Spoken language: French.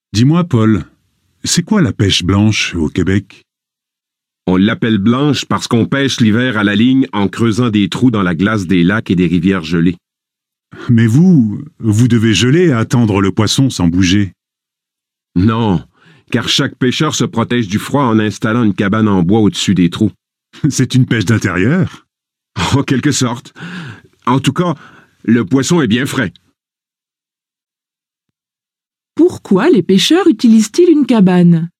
Dis-moi, Paul, c'est quoi la pêche blanche au Québec? On l'appelle blanche parce qu'on pêche l'hiver à la ligne en creusant des trous dans la glace des lacs et des rivières gelées. Mais vous devez geler et attendre le poisson sans bouger. Non, car chaque pêcheur se protège du froid en installant une cabane en bois au-dessus des trous. C'est une pêche d'intérieur? En quelque sorte. En tout cas, le poisson est bien frais. Pourquoi les pêcheurs utilisent-ils une cabane?